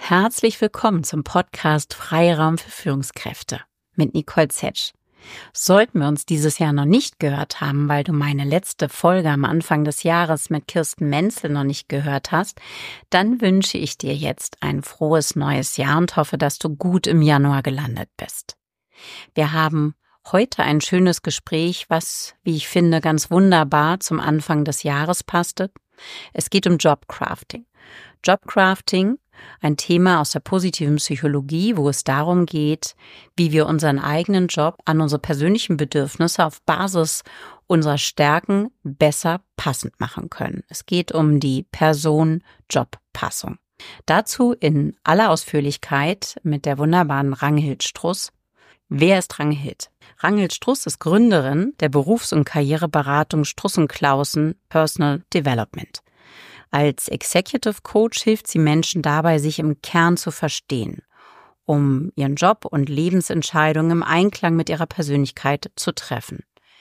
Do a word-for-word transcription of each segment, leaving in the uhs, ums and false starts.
Herzlich willkommen zum Podcast Freiraum für Führungskräfte mit Nicole Zetsch. Sollten wir uns dieses Jahr noch nicht gehört haben, weil du meine letzte Folge am Anfang des Jahres mit Kirsten Menzel noch nicht gehört hast, dann wünsche ich dir jetzt ein frohes neues Jahr und hoffe, dass du gut im Januar gelandet bist. Wir haben heute ein schönes Gespräch, was, wie ich finde, ganz wunderbar zum Anfang des Jahres passte. Es geht um Jobcrafting. Jobcrafting, ein Thema aus der positiven Psychologie, wo es darum geht, wie wir unseren eigenen Job an unsere persönlichen Bedürfnisse auf Basis unserer Stärken besser passend machen können. Es geht um die Person-Job-Passung. Dazu in aller Ausführlichkeit mit der wunderbaren Ranghild Struss. Wer ist Ranghild? Ranghild Struss ist Gründerin der Berufs- und Karriereberatung Struss und Claussen Personal Development. Als Executive Coach hilft sie Menschen dabei, sich im Kern zu verstehen, um ihren Job und Lebensentscheidungen im Einklang mit ihrer Persönlichkeit zu treffen.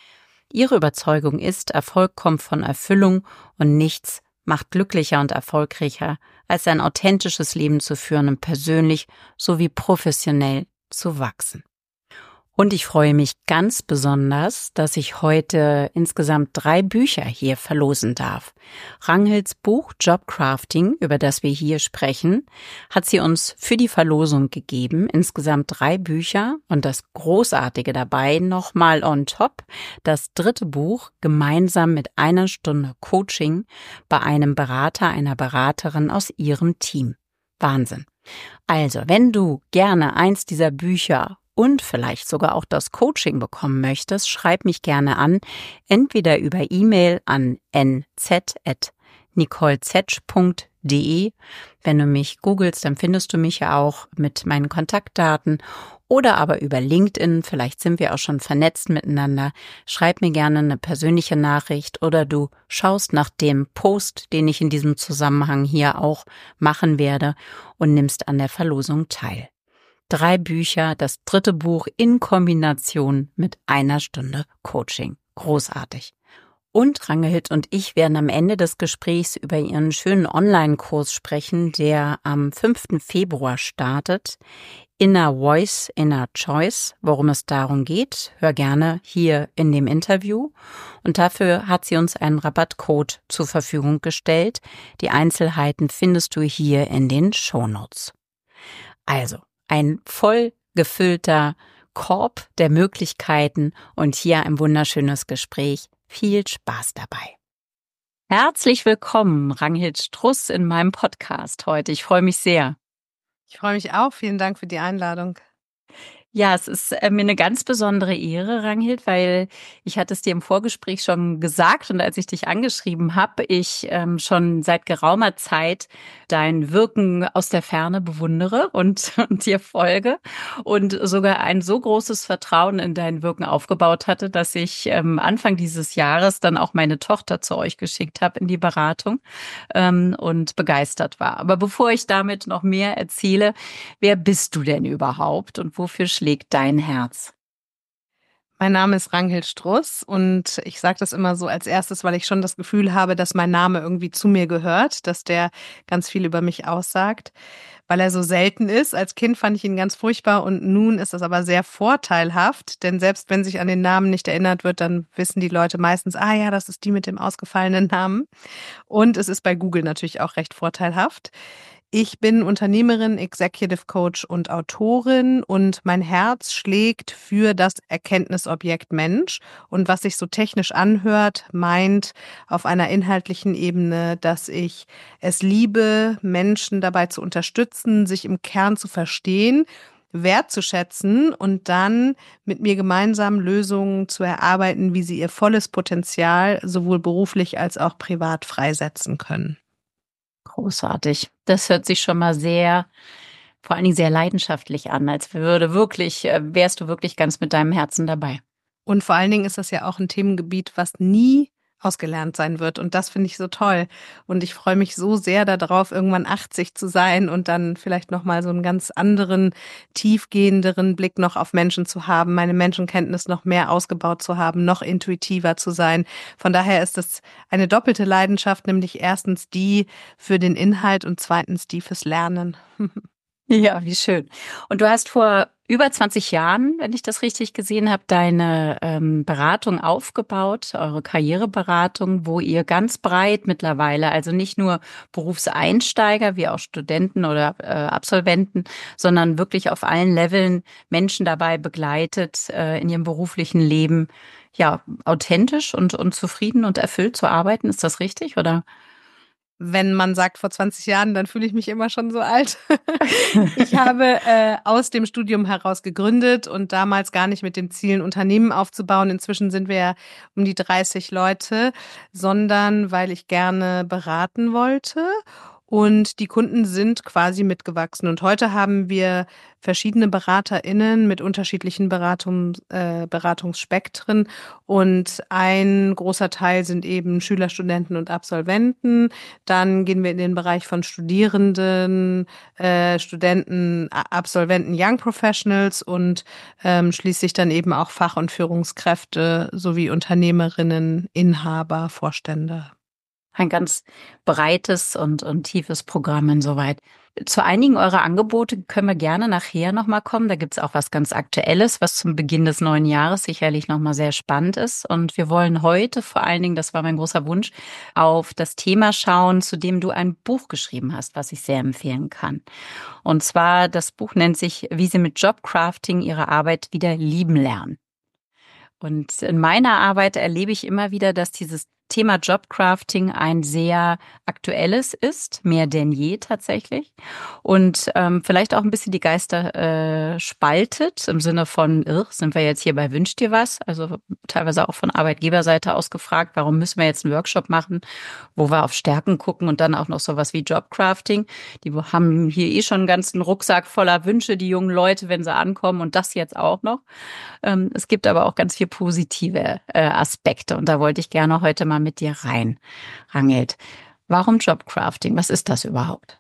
Ihre Überzeugung ist, Erfolg kommt von Erfüllung und nichts macht glücklicher und erfolgreicher, als ein authentisches Leben zu führen und persönlich sowie professionell zu wachsen. Und ich freue mich ganz besonders, dass ich heute insgesamt drei Bücher hier verlosen darf. Ranghilds Buch Jobcrafting, über das wir hier sprechen, hat sie uns für die Verlosung gegeben. Insgesamt drei Bücher und das Großartige dabei nochmal on top. Das dritte Buch gemeinsam mit einer Stunde Coaching bei einem Berater, einer Beraterin aus ihrem Team. Wahnsinn. Also, wenn du gerne eins dieser Bücher und vielleicht sogar auch das Coaching bekommen möchtest, schreib mich gerne an, entweder über E-Mail an n z at nicole zetsch punkt d e. Wenn du mich googelst, dann findest du mich ja auch mit meinen Kontaktdaten oder aber über LinkedIn, vielleicht sind wir auch schon vernetzt miteinander. Schreib mir gerne eine persönliche Nachricht oder du schaust nach dem Post, den ich in diesem Zusammenhang hier auch machen werde und nimmst an der Verlosung teil. Drei Bücher, das dritte Buch in Kombination mit einer Stunde Coaching. Großartig. Und Ranghild und ich werden am Ende des Gesprächs über ihren schönen Online-Kurs sprechen, der am fünften Februar startet. Inner Voice, Inner Choice, worum es darum geht, hör gerne hier in dem Interview. Und dafür hat sie uns einen Rabattcode zur Verfügung gestellt. Die Einzelheiten findest du hier in den Shownotes. Also, ein voll gefüllter Korb der Möglichkeiten und hier ein wunderschönes Gespräch. Viel Spaß dabei. Herzlich willkommen, Ranghild Struss, in meinem Podcast heute. Ich freue mich sehr. Ich freue mich auch. Vielen Dank für die Einladung. Ja, es ist äh, mir eine ganz besondere Ehre, Ranghild, weil ich hatte es dir im Vorgespräch schon gesagt und als ich dich angeschrieben habe, ich ähm, schon seit geraumer Zeit dein Wirken aus der Ferne bewundere und, und dir folge und sogar ein so großes Vertrauen in dein Wirken aufgebaut hatte, dass ich ähm, Anfang dieses Jahres dann auch meine Tochter zu euch geschickt habe in die Beratung ähm, und begeistert war. Aber bevor ich damit noch mehr erzähle, wer bist du denn überhaupt und wofür schlägt dein Herz? Mein Name ist Ranghild Struss und ich sage das immer so als erstes, weil ich schon das Gefühl habe, dass mein Name irgendwie zu mir gehört, dass der ganz viel über mich aussagt, weil er so selten ist. Als Kind fand ich ihn ganz furchtbar und nun ist das aber sehr vorteilhaft, denn selbst wenn sich an den Namen nicht erinnert wird, dann wissen die Leute meistens, ah ja, das ist die mit dem ausgefallenen Namen. Und es ist bei Google natürlich auch recht vorteilhaft. Ich bin Unternehmerin, Executive Coach und Autorin und mein Herz schlägt für das Erkenntnisobjekt Mensch. Und was sich so technisch anhört, meint auf einer inhaltlichen Ebene, dass ich es liebe, Menschen dabei zu unterstützen, sich im Kern zu verstehen, wertzuschätzen und dann mit mir gemeinsam Lösungen zu erarbeiten, wie sie ihr volles Potenzial sowohl beruflich als auch privat freisetzen können. Großartig. Das hört sich schon mal sehr, vor allen Dingen sehr leidenschaftlich an, als würde wirklich, äh, wärst du wirklich ganz mit deinem Herzen dabei. Und vor allen Dingen ist das ja auch ein Themengebiet, was nie ausgelernt sein wird. Und das finde ich so toll. Und ich freue mich so sehr darauf, irgendwann achtzig zu sein und dann vielleicht nochmal so einen ganz anderen, tiefgehenderen Blick noch auf Menschen zu haben, meine Menschenkenntnis noch mehr ausgebaut zu haben, noch intuitiver zu sein. Von daher ist es eine doppelte Leidenschaft, nämlich erstens die für den Inhalt und zweitens die fürs Lernen. Ja, wie schön. Und du hast vor über zwanzig Jahren, wenn ich das richtig gesehen habe, deine ähm, Beratung aufgebaut, eure Karriereberatung, wo ihr ganz breit mittlerweile, also nicht nur Berufseinsteiger wie auch Studenten oder äh, Absolventen, sondern wirklich auf allen Leveln Menschen dabei begleitet, äh, in ihrem beruflichen Leben ja authentisch und, und zufrieden und erfüllt zu arbeiten. Ist das richtig, oder? Wenn man sagt vor zwanzig Jahren, dann fühle ich mich immer schon so alt. Ich habe äh, aus dem Studium heraus gegründet und damals gar nicht mit dem Ziel, ein Unternehmen aufzubauen. Inzwischen sind wir ja um die dreißig Leute, sondern weil ich gerne beraten wollte. Und die Kunden sind quasi mitgewachsen. Und heute haben wir verschiedene BeraterInnen mit unterschiedlichen Beratung, äh, Beratungsspektren. Und ein großer Teil sind eben Schüler, Studenten und Absolventen. Dann gehen wir in den Bereich von Studierenden, äh, Studenten, A- Absolventen, Young Professionals und ähm, schließlich dann eben auch Fach- und Führungskräfte sowie Unternehmerinnen, Inhaber, Vorstände. Ein ganz breites und, und tiefes Programm insoweit. Zu einigen eurer Angebote können wir gerne nachher nochmal kommen. Da gibt's auch was ganz Aktuelles, was zum Beginn des neuen Jahres sicherlich nochmal sehr spannend ist. Und wir wollen heute vor allen Dingen, das war mein großer Wunsch, auf das Thema schauen, zu dem du ein Buch geschrieben hast, was ich sehr empfehlen kann. Und zwar, das Buch nennt sich Wie Sie mit Jobcrafting Ihre Arbeit wieder lieben lernen. Und in meiner Arbeit erlebe ich immer wieder, dass dieses Thema Jobcrafting ein sehr aktuelles ist, mehr denn je tatsächlich. Und ähm, vielleicht auch ein bisschen die Geister äh, spaltet, im Sinne von, irr, sind wir jetzt hier bei Wünsch dir was? Also teilweise auch von Arbeitgeberseite aus gefragt, warum müssen wir jetzt einen Workshop machen, wo wir auf Stärken gucken und dann auch noch sowas wie Jobcrafting. Die haben hier eh schon einen ganzen Rucksack voller Wünsche, die jungen Leute, wenn sie ankommen und das jetzt auch noch. Ähm, es gibt aber auch ganz viel positive äh, Aspekte und da wollte ich gerne heute mal mit dir rein, Rangelt. Warum Jobcrafting? Was ist das überhaupt?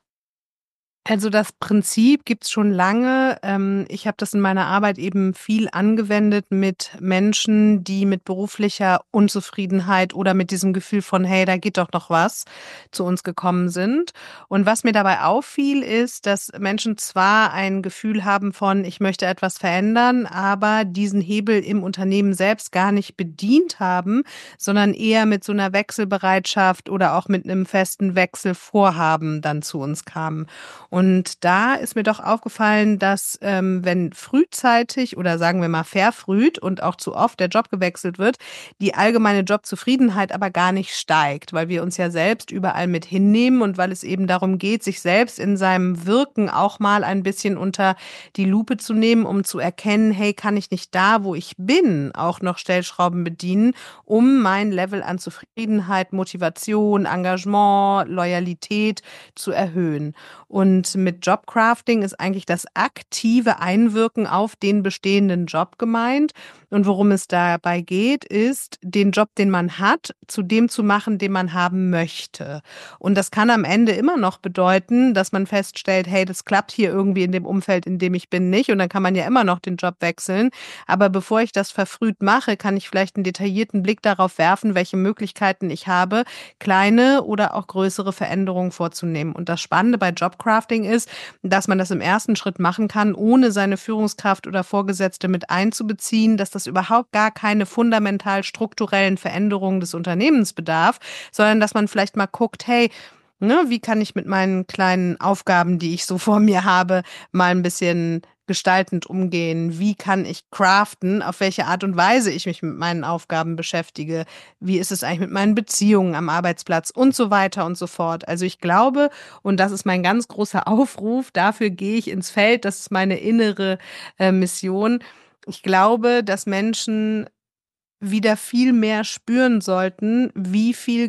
Also das Prinzip gibt's schon lange. Ähm, ich habe das in meiner Arbeit eben viel angewendet mit Menschen, die mit beruflicher Unzufriedenheit oder mit diesem Gefühl von, hey, da geht doch noch was, zu uns gekommen sind. Und was mir dabei auffiel, ist, dass Menschen zwar ein Gefühl haben von, ich möchte etwas verändern, aber diesen Hebel im Unternehmen selbst gar nicht bedient haben, sondern eher mit so einer Wechselbereitschaft oder auch mit einem festen Wechselvorhaben dann zu uns kamen. Und da ist mir doch aufgefallen, dass ähm, wenn frühzeitig oder sagen wir mal verfrüht und auch zu oft der Job gewechselt wird, die allgemeine Jobzufriedenheit aber gar nicht steigt, weil wir uns ja selbst überall mit hinnehmen und weil es eben darum geht, sich selbst in seinem Wirken auch mal ein bisschen unter die Lupe zu nehmen, um zu erkennen, hey, kann ich nicht da, wo ich bin, auch noch Stellschrauben bedienen, um mein Level an Zufriedenheit, Motivation, Engagement, Loyalität zu erhöhen. Und mit Jobcrafting ist eigentlich das aktive Einwirken auf den bestehenden Job gemeint. Und worum es dabei geht, ist, den Job, den man hat, zu dem zu machen, den man haben möchte. Und das kann am Ende immer noch bedeuten, dass man feststellt, hey, das klappt hier irgendwie in dem Umfeld, in dem ich bin, nicht. Und dann kann man ja immer noch den Job wechseln. Aber bevor ich das verfrüht mache, kann ich vielleicht einen detaillierten Blick darauf werfen, welche Möglichkeiten ich habe, kleine oder auch größere Veränderungen vorzunehmen. Und das Spannende bei Jobcrafting ist, dass man das im ersten Schritt machen kann, ohne seine Führungskraft oder Vorgesetzte mit einzubeziehen, dass das überhaupt gar keine fundamental strukturellen Veränderungen des Unternehmens bedarf, sondern dass man vielleicht mal guckt, hey, ne, wie kann ich mit meinen kleinen Aufgaben, die ich so vor mir habe, mal ein bisschen gestaltend umgehen? Wie kann ich craften? Auf welche Art und Weise ich mich mit meinen Aufgaben beschäftige? Wie ist es eigentlich mit meinen Beziehungen am Arbeitsplatz und so weiter und so fort? Also ich glaube, und das ist mein ganz großer Aufruf, dafür gehe ich ins Feld, das ist meine innere äh, Mission. Ich glaube, dass Menschen wieder viel mehr spüren sollten, wie viel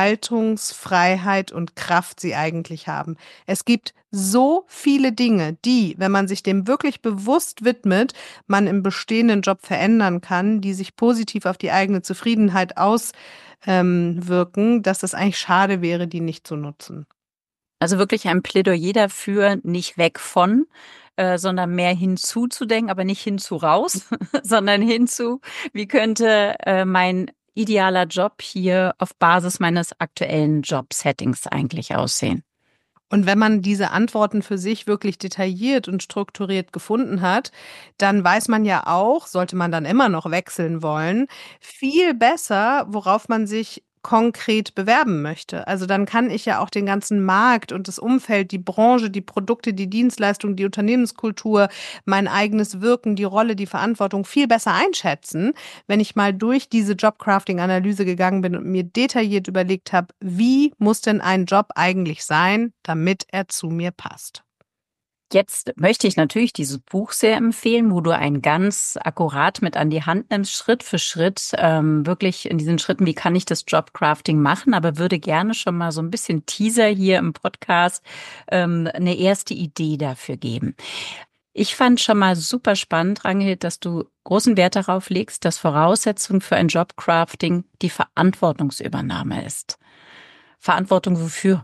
Gestaltungsfreiheit und Kraft sie eigentlich haben. Es gibt so viele Dinge, die, wenn man sich dem wirklich bewusst widmet, man im bestehenden Job verändern kann, die sich positiv auf die eigene Zufriedenheit auswirken, dass das eigentlich schade wäre, die nicht zu nutzen. Also wirklich ein Plädoyer dafür, nicht weg von, äh, sondern mehr hinzuzudenken, aber nicht hinzu raus, sondern hinzu, wie könnte äh, mein idealer Job hier auf Basis meines aktuellen Jobsettings eigentlich aussehen? Und wenn man diese Antworten für sich wirklich detailliert und strukturiert gefunden hat, dann weiß man ja auch, sollte man dann immer noch wechseln wollen, viel besser, worauf man sich konkret bewerben möchte. Also dann kann ich ja auch den ganzen Markt und das Umfeld, die Branche, die Produkte, die Dienstleistung, die Unternehmenskultur, mein eigenes Wirken, die Rolle, die Verantwortung viel besser einschätzen, wenn ich mal durch diese Jobcrafting-Analyse gegangen bin und mir detailliert überlegt habe, wie muss denn ein Job eigentlich sein, damit er zu mir passt. Jetzt möchte ich natürlich dieses Buch sehr empfehlen, wo du einen ganz akkurat mit an die Hand nimmst, Schritt für Schritt, ähm, wirklich in diesen Schritten, wie kann ich das Jobcrafting machen, aber würde gerne schon mal so ein bisschen Teaser hier im Podcast, ähm, eine erste Idee dafür geben. Ich fand schon mal super spannend, Ragnhild, dass du großen Wert darauf legst, dass Voraussetzung für ein Jobcrafting die Verantwortungsübernahme ist. Verantwortung wofür?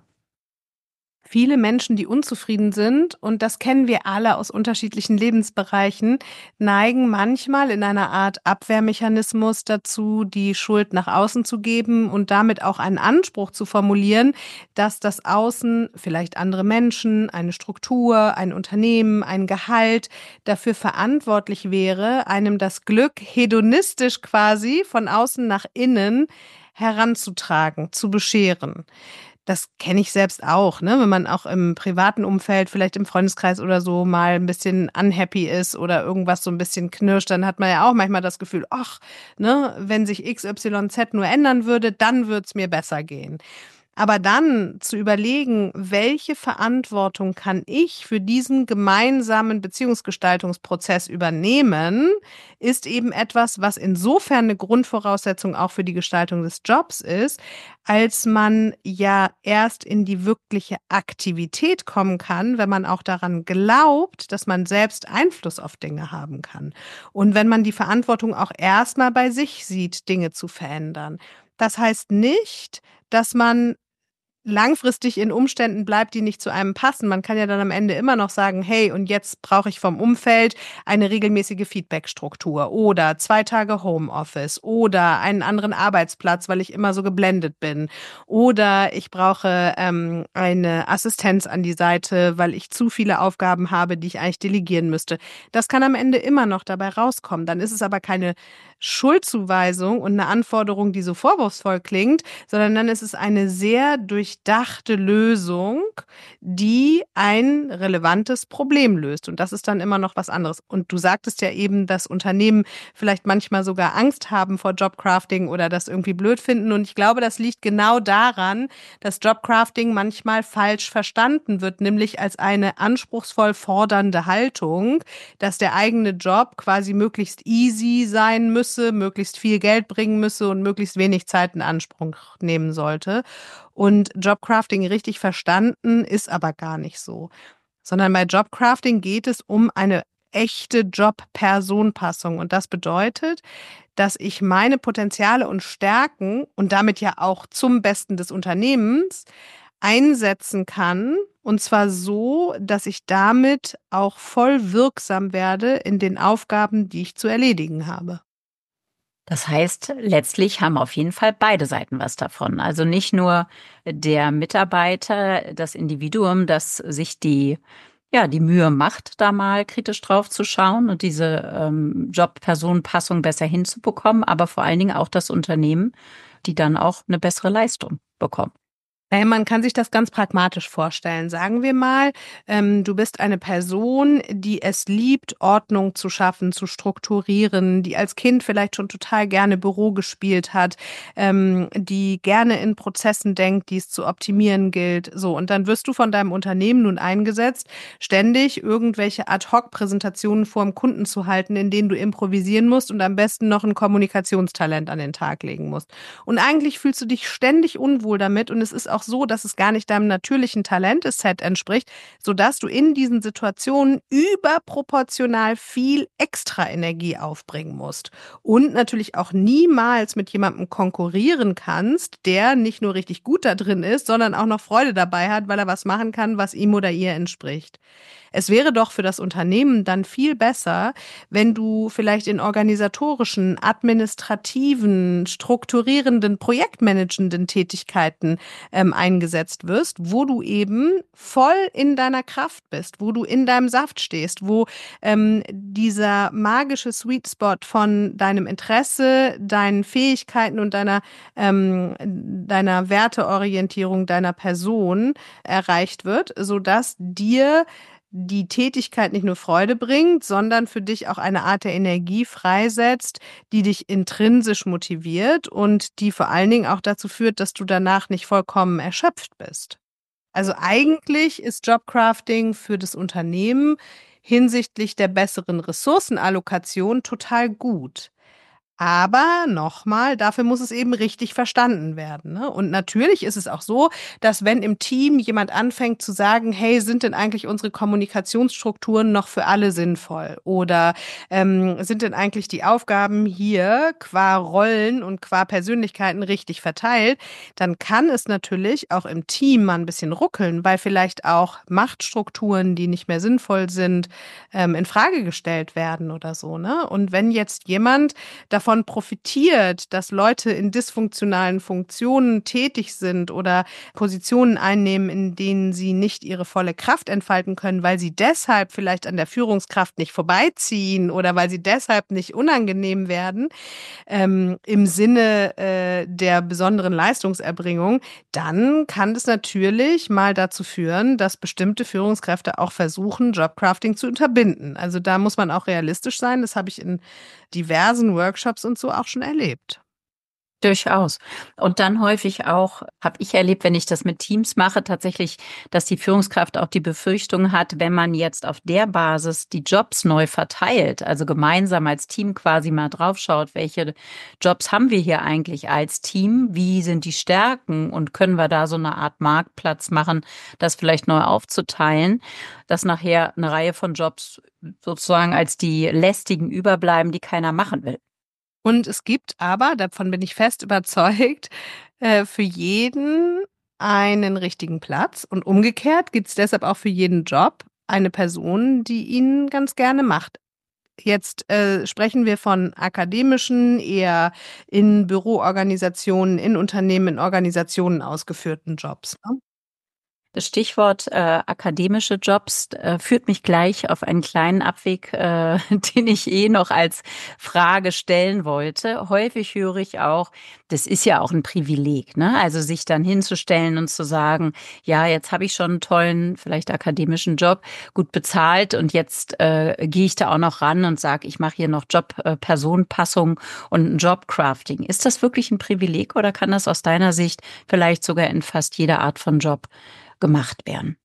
Viele Menschen, die unzufrieden sind, und das kennen wir alle aus unterschiedlichen Lebensbereichen, neigen manchmal in einer Art Abwehrmechanismus dazu, die Schuld nach außen zu geben und damit auch einen Anspruch zu formulieren, dass das Außen, vielleicht andere Menschen, eine Struktur, ein Unternehmen, ein Gehalt dafür verantwortlich wäre, einem das Glück hedonistisch quasi von außen nach innen heranzutragen, zu bescheren. Das kenne ich selbst auch, ne? Wenn man auch im privaten Umfeld, vielleicht im Freundeskreis oder so mal ein bisschen unhappy ist oder irgendwas so ein bisschen knirscht, dann hat man ja auch manchmal das Gefühl, ach, ne, wenn sich X Y Z nur ändern würde, dann wird's mir besser gehen. Aber dann zu überlegen, welche Verantwortung kann ich für diesen gemeinsamen Beziehungsgestaltungsprozess übernehmen, ist eben etwas, was insofern eine Grundvoraussetzung auch für die Gestaltung des Jobs ist, als man ja erst in die wirkliche Aktivität kommen kann, wenn man auch daran glaubt, dass man selbst Einfluss auf Dinge haben kann. Und wenn man die Verantwortung auch erstmal bei sich sieht, Dinge zu verändern. Das heißt nicht, dass man langfristig in Umständen bleibt, die nicht zu einem passen. Man kann ja dann am Ende immer noch sagen, hey, und jetzt brauche ich vom Umfeld eine regelmäßige Feedbackstruktur oder zwei Tage Homeoffice oder einen anderen Arbeitsplatz, weil ich immer so geblendet bin. Oder ich brauche ähm, eine Assistenz an die Seite, weil ich zu viele Aufgaben habe, die ich eigentlich delegieren müsste. Das kann am Ende immer noch dabei rauskommen. Dann ist es aber keine Schuldzuweisung und eine Anforderung, die so vorwurfsvoll klingt, sondern dann ist es eine sehr durchdachte Lösung, die ein relevantes Problem löst. Und das ist dann immer noch was anderes. Und du sagtest ja eben, dass Unternehmen vielleicht manchmal sogar Angst haben vor Jobcrafting oder das irgendwie blöd finden. Und ich glaube, das liegt genau daran, dass Jobcrafting manchmal falsch verstanden wird, nämlich als eine anspruchsvoll fordernde Haltung, dass der eigene Job quasi möglichst easy sein müsse, möglichst viel Geld bringen müsse und möglichst wenig Zeit in Anspruch nehmen sollte. Und Jobcrafting richtig verstanden ist aber gar nicht so. Sondern bei Jobcrafting geht es um eine echte Job-Person-Passung. Und das bedeutet, dass ich meine Potenziale und Stärken und damit ja auch zum Besten des Unternehmens einsetzen kann. Und zwar so, dass ich damit auch voll wirksam werde in den Aufgaben, die ich zu erledigen habe. Das heißt, letztlich haben auf jeden Fall beide Seiten was davon. Also nicht nur der Mitarbeiter, das Individuum, das sich die, ja, die Mühe macht, da mal kritisch drauf zu schauen und diese ähm, Job-Person-Passung besser hinzubekommen, aber vor allen Dingen auch das Unternehmen, die dann auch eine bessere Leistung bekommen. Naja, man kann sich das ganz pragmatisch vorstellen. Sagen wir mal, ähm, du bist eine Person, die es liebt, Ordnung zu schaffen, zu strukturieren, die als Kind vielleicht schon total gerne Büro gespielt hat, ähm, die gerne in Prozessen denkt, die es zu optimieren gilt. So, und dann wirst du von deinem Unternehmen nun eingesetzt, ständig irgendwelche Ad-Hoc-Präsentationen vor dem Kunden zu halten, in denen du improvisieren musst und am besten noch ein Kommunikationstalent an den Tag legen musst. Und eigentlich fühlst du dich ständig unwohl damit und es ist auch so, dass es gar nicht deinem natürlichen Talenteset entspricht, sodass du in diesen Situationen überproportional viel extra Energie aufbringen musst. Und natürlich auch niemals mit jemandem konkurrieren kannst, der nicht nur richtig gut da drin ist, sondern auch noch Freude dabei hat, weil er was machen kann, was ihm oder ihr entspricht. Es wäre doch für das Unternehmen dann viel besser, wenn du vielleicht in organisatorischen, administrativen, strukturierenden, projektmanagenden Tätigkeiten ähm, ähm, eingesetzt wirst, wo du eben voll in deiner Kraft bist, wo du in deinem Saft stehst, wo ähm, dieser magische Sweet Spot von deinem Interesse, deinen Fähigkeiten und deiner, ähm, deiner Werteorientierung deiner Person erreicht wird, sodass dir die Tätigkeit nicht nur Freude bringt, sondern für dich auch eine Art der Energie freisetzt, die dich intrinsisch motiviert und die vor allen Dingen auch dazu führt, dass du danach nicht vollkommen erschöpft bist. Also eigentlich ist Jobcrafting für das Unternehmen hinsichtlich der besseren Ressourcenallokation total gut. Aber nochmal, dafür muss es eben richtig verstanden werden, ne? Und natürlich ist es auch so, dass wenn im Team jemand anfängt zu sagen, hey, sind denn eigentlich unsere Kommunikationsstrukturen noch für alle sinnvoll? Oder ähm, sind denn eigentlich die Aufgaben hier qua Rollen und qua Persönlichkeiten richtig verteilt? Dann kann es natürlich auch im Team mal ein bisschen ruckeln, weil vielleicht auch Machtstrukturen, die nicht mehr sinnvoll sind, ähm, in Frage gestellt werden oder so, ne? Und wenn jetzt jemand davon profitiert, dass Leute in dysfunktionalen Funktionen tätig sind oder Positionen einnehmen, in denen sie nicht ihre volle Kraft entfalten können, weil sie deshalb vielleicht an der Führungskraft nicht vorbeiziehen oder weil sie deshalb nicht unangenehm werden, ähm, im Sinne äh, der besonderen Leistungserbringung, dann kann das natürlich mal dazu führen, dass bestimmte Führungskräfte auch versuchen, Jobcrafting zu unterbinden. Also da muss man auch realistisch sein. Das habe ich in diversen Workshops und so auch schon erlebt. Durchaus. Und dann häufig auch, habe ich erlebt, wenn ich das mit Teams mache, tatsächlich, dass die Führungskraft auch die Befürchtung hat, wenn man jetzt auf der Basis die Jobs neu verteilt, also gemeinsam als Team quasi mal draufschaut, welche Jobs haben wir hier eigentlich als Team, wie sind die Stärken und können wir da so eine Art Marktplatz machen, das vielleicht neu aufzuteilen, dass nachher eine Reihe von Jobs sozusagen als die lästigen überbleiben, die keiner machen will. Und es gibt aber, davon bin ich fest überzeugt, äh, für jeden einen richtigen Platz. Und umgekehrt gibt es deshalb auch für jeden Job eine Person, die ihn ganz gerne macht. Jetzt äh, sprechen wir von akademischen, eher in Büroorganisationen, in Unternehmen, in Organisationen ausgeführten Jobs, ne? Das Stichwort äh, akademische Jobs äh, führt mich gleich auf einen kleinen Abweg, äh, den ich eh noch als Frage stellen wollte. Häufig höre ich auch, das ist ja auch ein Privileg, ne? Also sich dann hinzustellen und zu sagen, ja, jetzt habe ich schon einen tollen, vielleicht akademischen Job, gut bezahlt und jetzt äh, gehe ich da auch noch ran und sage, ich mache hier noch Job-Personenpassung äh, und ein Jobcrafting. Ist das wirklich ein Privileg oder kann das aus deiner Sicht vielleicht sogar in fast jeder Art von Job gemacht werden?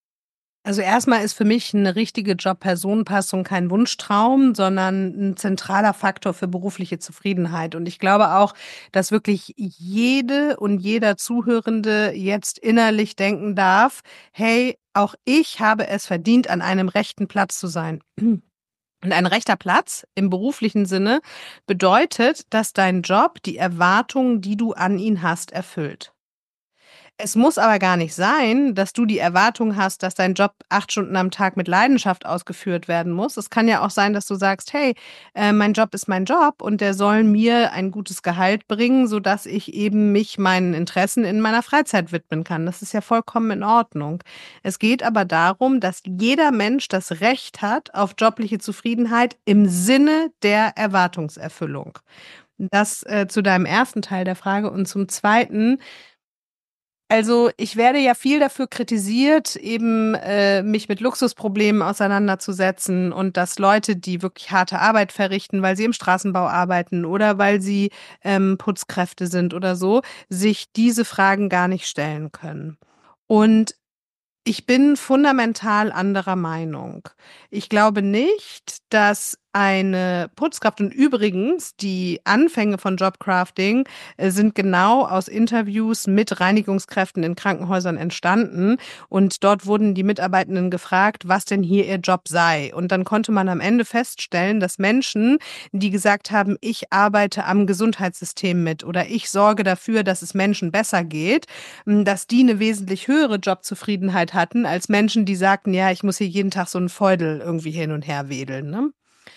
Also erstmal ist für mich eine richtige Job-Personenpassung kein Wunschtraum, sondern ein zentraler Faktor für berufliche Zufriedenheit. Und ich glaube auch, dass wirklich jede und jeder Zuhörende jetzt innerlich denken darf, hey, auch ich habe es verdient, an einem rechten Platz zu sein. Und ein rechter Platz im beruflichen Sinne bedeutet, dass dein Job die Erwartungen, die du an ihn hast, erfüllt. Es muss aber gar nicht sein, dass du die Erwartung hast, dass dein Job acht Stunden am Tag mit Leidenschaft ausgeführt werden muss. Es kann ja auch sein, dass du sagst, hey, äh, mein Job ist mein Job und der soll mir ein gutes Gehalt bringen, sodass ich eben mich meinen Interessen in meiner Freizeit widmen kann. Das ist ja vollkommen in Ordnung. Es geht aber darum, dass jeder Mensch das Recht hat auf jobliche Zufriedenheit im Sinne der Erwartungserfüllung. Das äh, zu deinem ersten Teil der Frage und zum zweiten. Also, ich werde ja viel dafür kritisiert, eben, äh, mich mit Luxusproblemen auseinanderzusetzen und dass Leute, die wirklich harte Arbeit verrichten, weil sie im Straßenbau arbeiten oder weil sie, ähm, Putzkräfte sind oder so, sich diese Fragen gar nicht stellen können. Und ich bin fundamental anderer Meinung. Ich glaube nicht, dass eine Putzkraft und übrigens die Anfänge von Jobcrafting äh, sind genau aus Interviews mit Reinigungskräften in Krankenhäusern entstanden und dort wurden die Mitarbeitenden gefragt, was denn hier ihr Job sei. Und dann konnte man am Ende feststellen, dass Menschen, die gesagt haben, ich arbeite am Gesundheitssystem mit oder ich sorge dafür, dass es Menschen besser geht, dass die eine wesentlich höhere Jobzufriedenheit hatten als Menschen, die sagten, ja, ich muss hier jeden Tag so einen Feudel irgendwie hin und her wedeln, ne?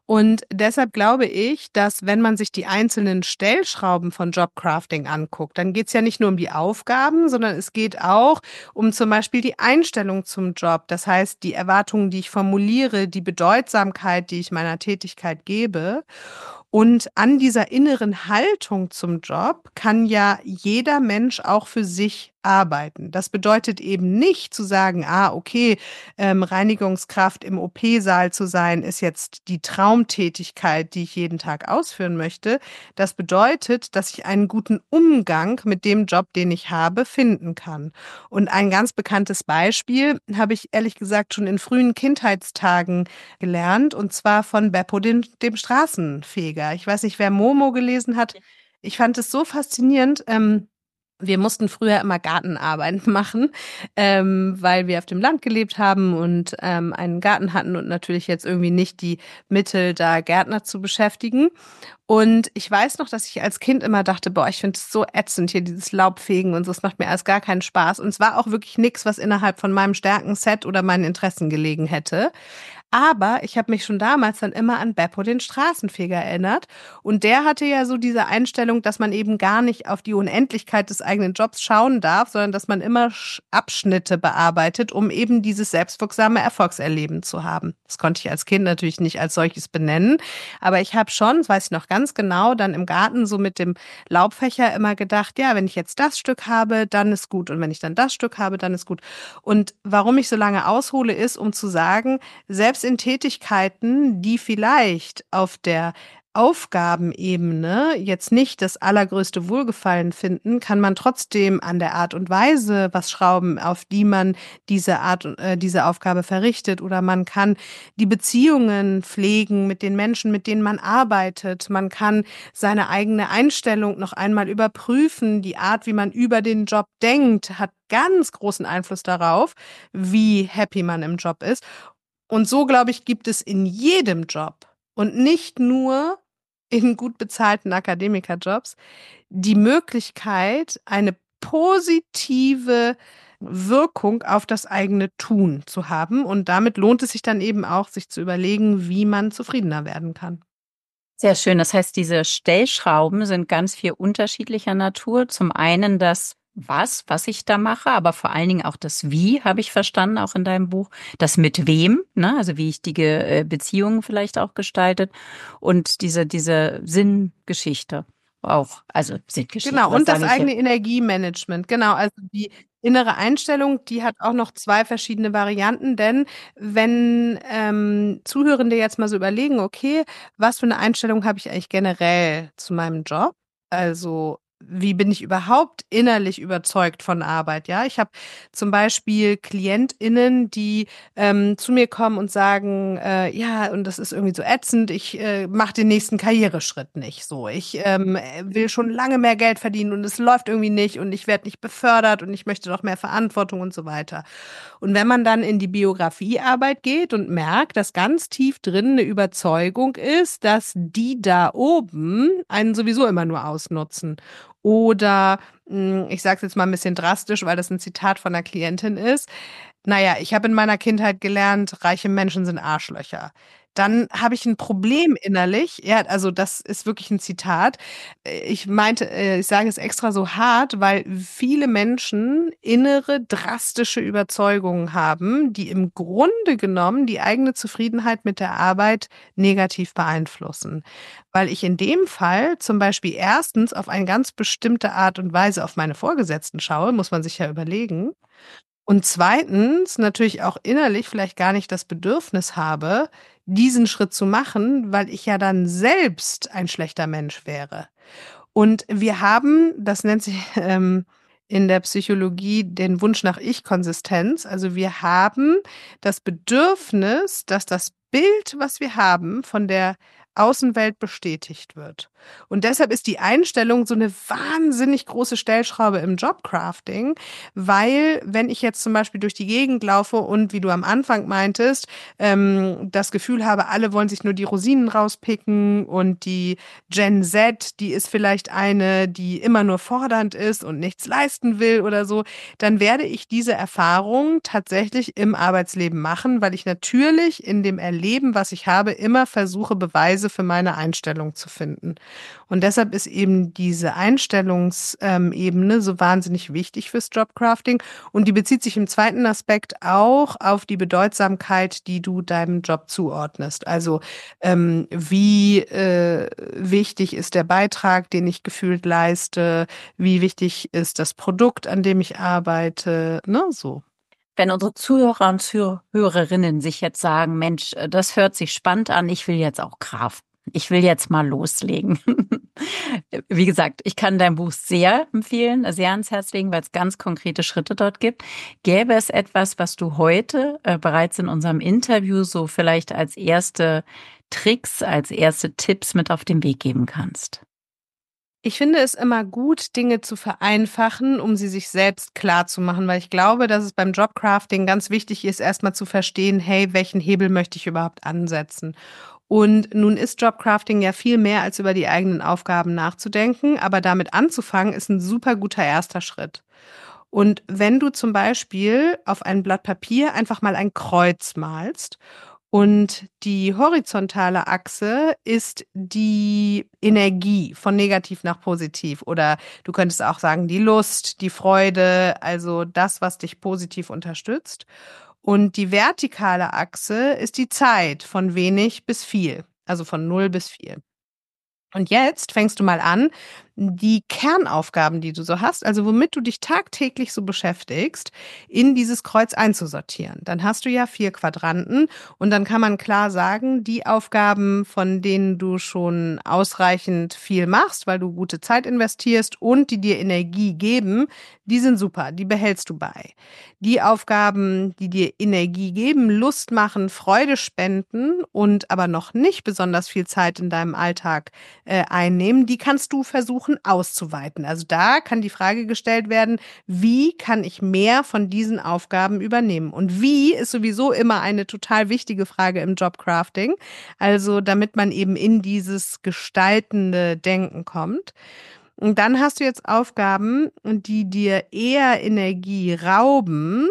Und deshalb glaube ich, dass wenn man sich die einzelnen Stellschrauben von Jobcrafting anguckt, dann geht es ja nicht nur um die Aufgaben, sondern es geht auch um zum Beispiel die Einstellung zum Job. Das heißt, die Erwartungen, die ich formuliere, die Bedeutsamkeit, die ich meiner Tätigkeit gebe. Und an dieser inneren Haltung zum Job kann ja jeder Mensch auch für sich arbeiten. Das bedeutet eben nicht zu sagen, ah, okay, ähm, Reinigungskraft im O P-Saal zu sein, ist jetzt die Traumtätigkeit, die ich jeden Tag ausführen möchte. Das bedeutet, dass ich einen guten Umgang mit dem Job, den ich habe, finden kann. Und ein ganz bekanntes Beispiel habe ich ehrlich gesagt schon in frühen Kindheitstagen gelernt, und zwar von Beppo, dem, dem Straßenfeger. Ich weiß nicht, wer Momo gelesen hat. Ich fand es so faszinierend. Ähm, wir mussten früher immer Gartenarbeit machen, ähm, weil wir auf dem Land gelebt haben und ähm, einen Garten hatten und natürlich jetzt irgendwie nicht die Mittel, da Gärtner zu beschäftigen. Und ich weiß noch, dass ich als Kind immer dachte, boah, ich finde es so ätzend hier, dieses Laubfegen und so, es macht mir alles gar keinen Spaß. Und es war auch wirklich nichts, was innerhalb von meinem Stärkenset oder meinen Interessen gelegen hätte. Aber ich habe mich schon damals dann immer an Beppo, den Straßenfeger, erinnert. Und der hatte ja so diese Einstellung, dass man eben gar nicht auf die Unendlichkeit des eigenen Jobs schauen darf, sondern dass man immer Abschnitte bearbeitet, um eben dieses selbstwirksame Erfolgserleben zu haben. Das konnte ich als Kind natürlich nicht als solches benennen. Aber ich habe schon, das weiß ich noch ganz genau, dann im Garten so mit dem Laubfächer immer gedacht, ja, wenn ich jetzt das Stück habe, dann ist gut. Und wenn ich dann das Stück habe, dann ist gut. Und warum ich so lange aushole, ist, um zu sagen, selbst in Tätigkeiten, die vielleicht auf der Aufgabenebene jetzt nicht das allergrößte Wohlgefallen finden, kann man trotzdem an der Art und Weise was schrauben, auf die man diese Art, äh, diese Aufgabe verrichtet, oder man kann die Beziehungen pflegen mit den Menschen, mit denen man arbeitet. Man kann seine eigene Einstellung noch einmal überprüfen. Die Art, wie man über den Job denkt, hat ganz großen Einfluss darauf, wie happy man im Job ist. Und so, glaube ich, gibt es in jedem Job und nicht nur in gut bezahlten Akademikerjobs die Möglichkeit, eine positive Wirkung auf das eigene Tun zu haben. Und damit lohnt es sich dann eben auch, sich zu überlegen, wie man zufriedener werden kann. Sehr schön. Das heißt, diese Stellschrauben sind ganz viel unterschiedlicher Natur. Zum einen das Was, was ich da mache, aber vor allen Dingen auch das Wie, habe ich verstanden, auch in deinem Buch. Das mit wem, ne? Also wie ich die Ge- äh, Beziehungen vielleicht auch gestaltet, und diese, diese Sinngeschichte auch. Also Sinngeschichte, Genau, was und das sage ich eigene jetzt? Energiemanagement. Genau, also die innere Einstellung, die hat auch noch zwei verschiedene Varianten, denn wenn ähm, Zuhörende jetzt mal so überlegen, okay, was für eine Einstellung habe ich eigentlich generell zu meinem Job? Also wie bin ich überhaupt innerlich überzeugt von Arbeit? Ja, ich habe zum Beispiel KlientInnen, die ähm, zu mir kommen und sagen, äh, ja, und das ist irgendwie so ätzend, ich äh, mache den nächsten Karriereschritt nicht so. Ich ähm, will schon lange mehr Geld verdienen und es läuft irgendwie nicht und ich werde nicht befördert und ich möchte doch mehr Verantwortung und so weiter. Und wenn man dann in die Biografiearbeit geht und merkt, dass ganz tief drin eine Überzeugung ist, dass die da oben einen sowieso immer nur ausnutzen. Oder, mh, ich sage es jetzt mal ein bisschen drastisch, weil das ein Zitat von einer Klientin ist, naja, ich habe in meiner Kindheit gelernt, reiche Menschen sind Arschlöcher. Dann habe ich ein Problem innerlich. Ja, also das ist wirklich ein Zitat. Äh, Ich meinte, äh, ich sage es extra so hart, weil viele Menschen innere drastische Überzeugungen haben, die im Grunde genommen die eigene Zufriedenheit mit der Arbeit negativ beeinflussen. Weil ich in dem Fall zum Beispiel erstens auf eine ganz bestimmte Art und Weise auf meine Vorgesetzten schaue, muss man sich ja überlegen. Und zweitens natürlich auch innerlich vielleicht gar nicht das Bedürfnis habe, diesen Schritt zu machen, weil ich ja dann selbst ein schlechter Mensch wäre. Und wir haben, das nennt sich ähm, in der Psychologie den Wunsch nach Ich-Konsistenz. Also wir haben das Bedürfnis, dass das Bild, was wir haben von der Außenwelt bestätigt wird. Und deshalb ist die Einstellung so eine wahnsinnig große Stellschraube im Jobcrafting, weil wenn ich jetzt zum Beispiel durch die Gegend laufe und, wie du am Anfang meintest, ähm, das Gefühl habe, alle wollen sich nur die Rosinen rauspicken und die Gen Z, die ist vielleicht eine, die immer nur fordernd ist und nichts leisten will oder so, dann werde ich diese Erfahrung tatsächlich im Arbeitsleben machen, weil ich natürlich in dem Erleben, was ich habe, immer versuche, Beweise für meine Einstellung zu finden. Und deshalb ist eben diese Einstellungsebene so wahnsinnig wichtig fürs Jobcrafting. Und die bezieht sich im zweiten Aspekt auch auf die Bedeutsamkeit, die du deinem Job zuordnest. Also ähm, wie äh, wichtig ist der Beitrag, den ich gefühlt leiste, wie wichtig ist das Produkt, an dem ich arbeite, ne, so. Wenn unsere Zuhörer und Zuhörerinnen sich jetzt sagen, Mensch, das hört sich spannend an, ich will jetzt auch craften. Ich will jetzt mal loslegen. Wie gesagt, ich kann dein Buch sehr empfehlen, sehr ans Herz legen, weil es ganz konkrete Schritte dort gibt. Gäbe es etwas, was du heute äh, bereits in unserem Interview so vielleicht als erste Tricks, als erste Tipps mit auf den Weg geben kannst? Ich finde es immer gut, Dinge zu vereinfachen, um sie sich selbst klar zu machen, weil ich glaube, dass es beim Jobcrafting ganz wichtig ist, erstmal zu verstehen, hey, welchen Hebel möchte ich überhaupt ansetzen? Und nun ist Jobcrafting ja viel mehr als über die eigenen Aufgaben nachzudenken, aber damit anzufangen ist ein super guter erster Schritt. Und wenn du zum Beispiel auf ein Blatt Papier einfach mal ein Kreuz malst und die horizontale Achse ist die Energie von negativ nach positiv oder du könntest auch sagen die Lust, die Freude, also das, was dich positiv unterstützt. Und die vertikale Achse ist die Zeit von wenig bis viel, also von null bis viel. Und jetzt fängst du mal an, die Kernaufgaben, die du so hast, also womit du dich tagtäglich so beschäftigst, in dieses Kreuz einzusortieren. Dann hast du ja vier Quadranten und dann kann man klar sagen, die Aufgaben, von denen du schon ausreichend viel machst, weil du gute Zeit investierst und die dir Energie geben, die sind super, die behältst du bei. Die Aufgaben, die dir Energie geben, Lust machen, Freude spenden und aber noch nicht besonders viel Zeit in deinem Alltag äh, einnehmen, die kannst du versuchen auszuweiten. Also da kann die Frage gestellt werden, wie kann ich mehr von diesen Aufgaben übernehmen? Und wie ist sowieso immer eine total wichtige Frage im Jobcrafting. Also damit man eben in dieses gestaltende Denken kommt. Und dann hast du jetzt Aufgaben, die dir eher Energie rauben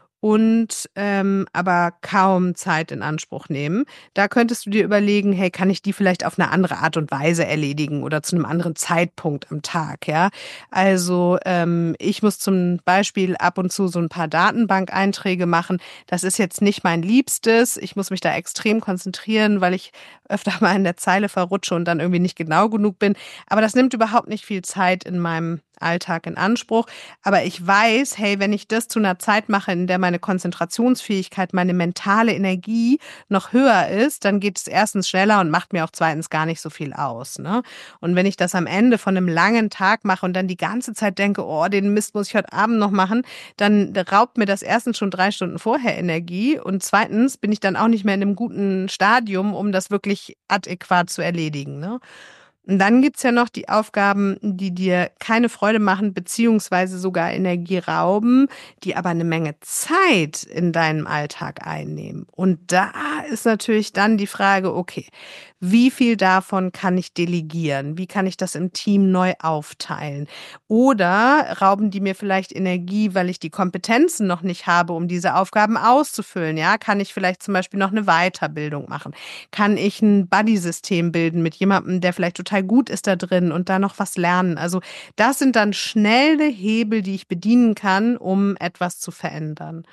und ähm, aber kaum Zeit in Anspruch nehmen. Da könntest du dir überlegen, hey, kann ich die vielleicht auf eine andere Art und Weise erledigen oder zu einem anderen Zeitpunkt am Tag, ja? Also ähm, ich muss zum Beispiel ab und zu so ein paar Datenbank-Einträge machen. Das ist jetzt nicht mein Liebstes. Ich muss mich da extrem konzentrieren, weil ich öfter mal in der Zeile verrutsche und dann irgendwie nicht genau genug bin. Aber das nimmt überhaupt nicht viel Zeit in meinem Alltag in Anspruch. Aber ich weiß, hey, wenn ich das zu einer Zeit mache, in der meine Konzentrationsfähigkeit, meine mentale Energie noch höher ist, dann geht es erstens schneller und macht mir auch zweitens gar nicht so viel aus. Ne? Und wenn ich das am Ende von einem langen Tag mache und dann die ganze Zeit denke, oh, den Mist muss ich heute Abend noch machen, dann raubt mir das erstens schon drei Stunden vorher Energie und zweitens bin ich dann auch nicht mehr in einem guten Stadium, um das wirklich adäquat zu erledigen. Ne? Und dann gibt's ja noch die Aufgaben, die dir keine Freude machen, beziehungsweise sogar Energie rauben, die aber eine Menge Zeit in deinem Alltag einnehmen. Und da ist natürlich dann die Frage, okay, wie viel davon kann ich delegieren? Wie kann ich das im Team neu aufteilen? Oder rauben die mir vielleicht Energie, weil ich die Kompetenzen noch nicht habe, um diese Aufgaben auszufüllen? Ja, kann ich vielleicht zum Beispiel noch eine Weiterbildung machen? Kann ich ein Buddy-System bilden mit jemandem, der vielleicht total gut ist da drin und da noch was lernen? Also das sind dann schnelle Hebel, die ich bedienen kann, um etwas zu verändern.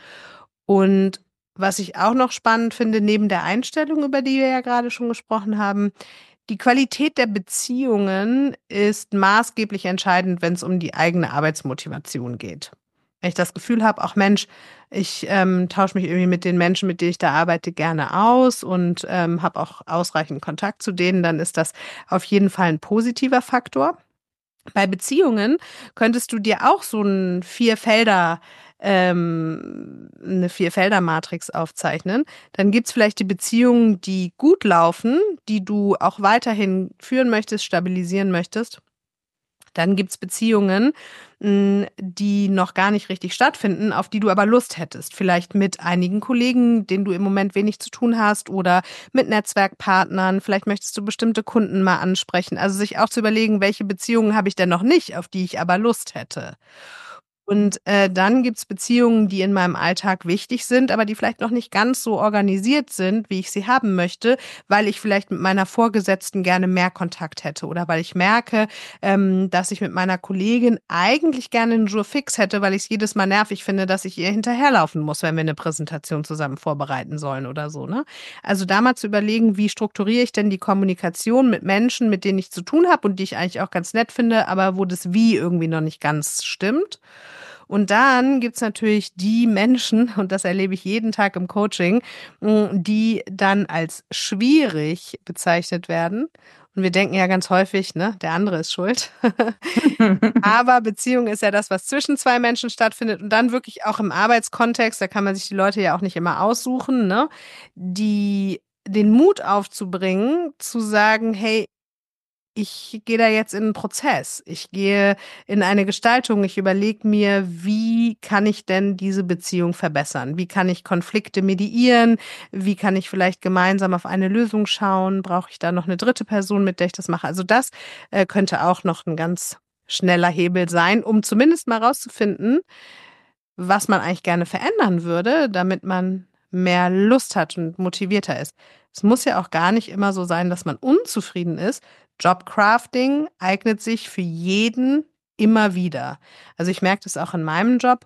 Und was ich auch noch spannend finde, neben der Einstellung, über die wir ja gerade schon gesprochen haben, die Qualität der Beziehungen ist maßgeblich entscheidend, wenn es um die eigene Arbeitsmotivation geht. Wenn ich das Gefühl habe, auch Mensch, ich ähm, tausche mich irgendwie mit den Menschen, mit denen ich da arbeite, gerne aus und ähm, habe auch ausreichend Kontakt zu denen, dann ist das auf jeden Fall ein positiver Faktor. Bei Beziehungen könntest du dir auch so 'n Vierfelder ähm, 'ne Vierfelder-Matrix aufzeichnen. Dann gibt's vielleicht die Beziehungen, die gut laufen, die du auch weiterhin führen möchtest, stabilisieren möchtest. Dann gibt's Beziehungen, hm, die noch gar nicht richtig stattfinden, auf die du aber Lust hättest. Vielleicht mit einigen Kollegen, denen du im Moment wenig zu tun hast oder mit Netzwerkpartnern. Vielleicht möchtest du bestimmte Kunden mal ansprechen. Also, sich auch zu überlegen: „Welche Beziehungen habe ich denn noch nicht, auf die ich aber Lust hätte?“ Und, äh, dann gibt's Beziehungen, die in meinem Alltag wichtig sind, aber die vielleicht noch nicht ganz so organisiert sind, wie ich sie haben möchte, weil ich vielleicht mit meiner Vorgesetzten gerne mehr Kontakt hätte oder weil ich merke, ähm, dass ich mit meiner Kollegin eigentlich gerne 'n Jour fixe hätte, weil ich's jedes Mal nervig finde, dass ich ihr hinterherlaufen muss, wenn wir 'ne Präsentation zusammen vorbereiten sollen oder so, ne? Also, da mal zu überlegen: „Wie strukturiere ich denn die Kommunikation mit Menschen, mit denen ich zu tun habe und die ich eigentlich auch ganz nett finde, aber wo das Wie irgendwie noch nicht ganz stimmt?“ Und dann gibt's natürlich die Menschen, und das erlebe ich jeden Tag im Coaching, hm, die dann als schwierig bezeichnet werden. Und wir denken ja ganz häufig, ne, der andere ist schuld. Aber Beziehung ist ja das, was zwischen zwei Menschen stattfindet und dann wirklich auch im Arbeitskontext, da kann man sich die Leute ja auch nicht immer aussuchen, ne? Die den Mut aufzubringen, zu sagen: „Hey, ich gehe da jetzt in 'n Prozess. Ich gehe in eine Gestaltung. Ich überlege mir, wie kann ich denn diese Beziehung verbessern? Wie kann ich Konflikte mediieren? Wie kann ich vielleicht gemeinsam auf eine Lösung schauen? Brauche ich da noch 'ne dritte Person, mit der ich das mache?“ Also, das, äh, könnte auch noch 'n ganz schneller Hebel sein, um zumindest mal rauszufinden, was man eigentlich gerne verändern würde, damit man mehr Lust hat und motivierter ist. Es muss ja auch gar nicht immer so sein, dass man unzufrieden ist. Jobcrafting eignet sich für jeden immer wieder. Also, ich merke das auch in meinem Job.